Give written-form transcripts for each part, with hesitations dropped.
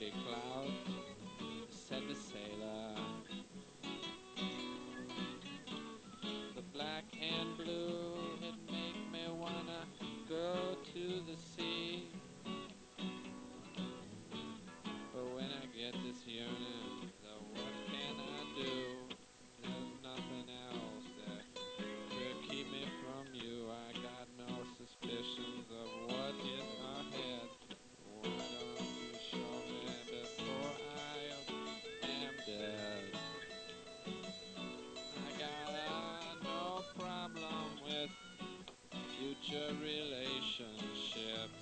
gray cloud, said the sailor. The black and blue, it make me wanna go to the sea. But when I get this yearning, so what can I do? There's nothing else that could keep me from you. I got no suspicions of what is ahead. Why don't you show me before I am dead? I got no problem with future relationships.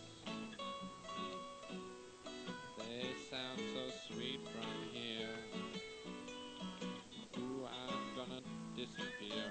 They sound so sweet from here. Ooh, I'm gonna disappear.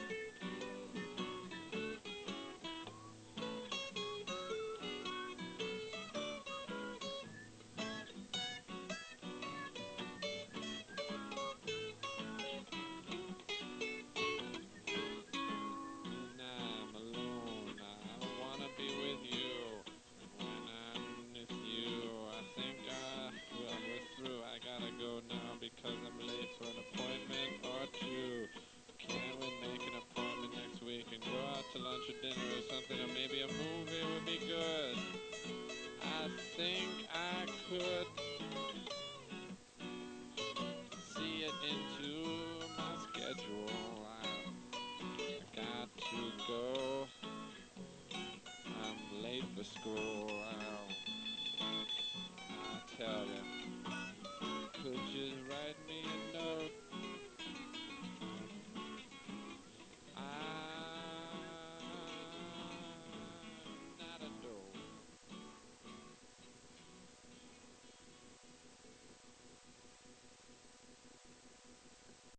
When I'm alone, I wanna be with you. When I'm with you, I think well, we're through. I gotta go now because I'm late for an appointment or two. Can we make an appointment next week and go out to lunch or dinner or something, or maybe a movie would be good? I think I could see it into my schedule. I got to go. I'm late for school.